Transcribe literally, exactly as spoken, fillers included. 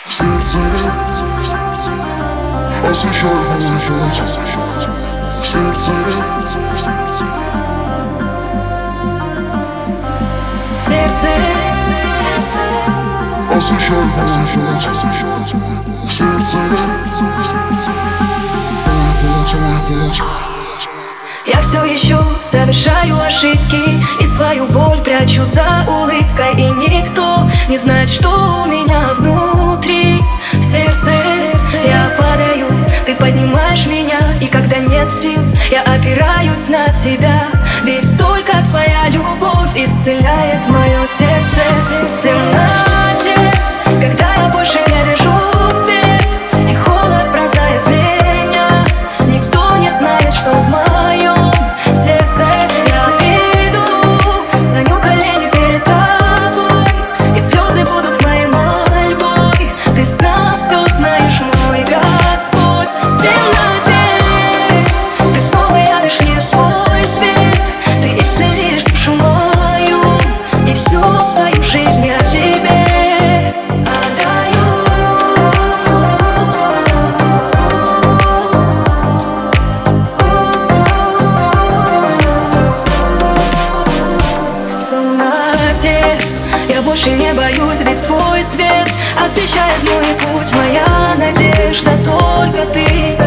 В сердце освещай мой путь. В сердце В сердце освещай мой путь. В сердце мой путь, мой путь. я все еще совершаю ошибки и свою боль прячу за улыбкой. И никто не знает, что у меня внутри. В сердце я падаю, ты поднимаешь меня. И когда нет сил, я опираюсь на тебя. Ведь только твоя любовь исцеляет мое сердце. В темноте, когда я больше не вижу свет, и холод пронзает меня, никто не знает, что в моем сердце. Я иду, склоню колени перед тобой, и слезы будут моей мольбой. Ты сам все знаешь, мой Господь. В темноте ты снова явишь мне свой свет. Ты исцелишь душу мою, и всю свою жизнь я тебе отдаю. В темноте я больше не боюсь, ведь твой свет освещает мой путь. Моя надежда только ты.